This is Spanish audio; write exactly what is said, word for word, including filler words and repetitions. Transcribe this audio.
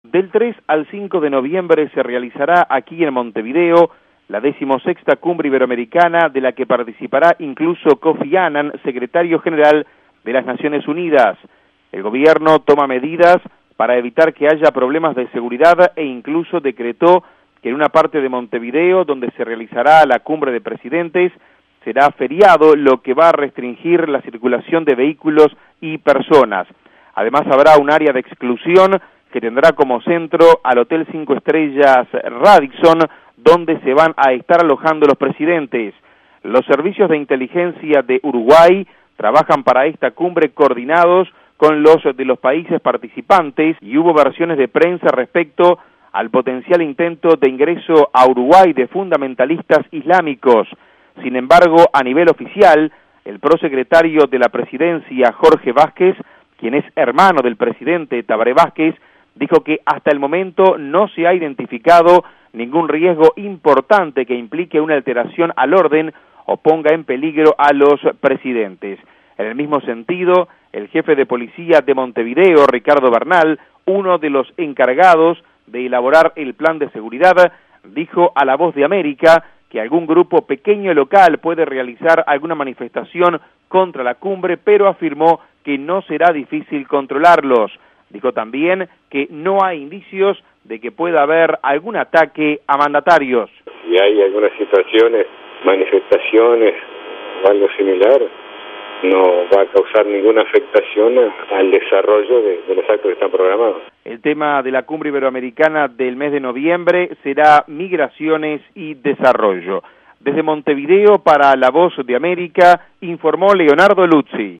Del tres al cinco de noviembre se realizará aquí en Montevideo la decimosexta Cumbre Iberoamericana, de la que participará incluso Kofi Annan, secretario general de las Naciones Unidas. El gobierno toma medidas para evitar que haya problemas de seguridad e incluso decretó que en una parte de Montevideo, donde se realizará la Cumbre de Presidentes, será feriado, lo que va a restringir la circulación de vehículos y personas. Además, habrá un área de exclusión que tendrá como centro al Hotel Cinco Estrellas Radisson, donde se van a estar alojando los presidentes. Los servicios de inteligencia de Uruguay trabajan para esta cumbre coordinados con los de los países participantes y hubo versiones de prensa respecto al potencial intento de ingreso a Uruguay de fundamentalistas islámicos. Sin embargo, a nivel oficial, el prosecretario de la presidencia, Jorge Vázquez, quien es hermano del presidente Tabaré Vázquez, dijo que hasta el momento no se ha identificado ningún riesgo importante que implique una alteración al orden o ponga en peligro a los presidentes. En el mismo sentido, el jefe de policía de Montevideo, Ricardo Bernal, uno de los encargados de elaborar el plan de seguridad, dijo a La Voz de América que algún grupo pequeño local puede realizar alguna manifestación contra la cumbre, pero afirmó que no será difícil controlarlos. Dijo también que no hay indicios de que pueda haber algún ataque a mandatarios. Si hay algunas situaciones, manifestaciones o algo similar, no va a causar ninguna afectación al desarrollo de, de los actos que están programados. El tema de la Cumbre Iberoamericana del mes de noviembre será migraciones y desarrollo. Desde Montevideo, para La Voz de América, informó Leonardo Luzzi.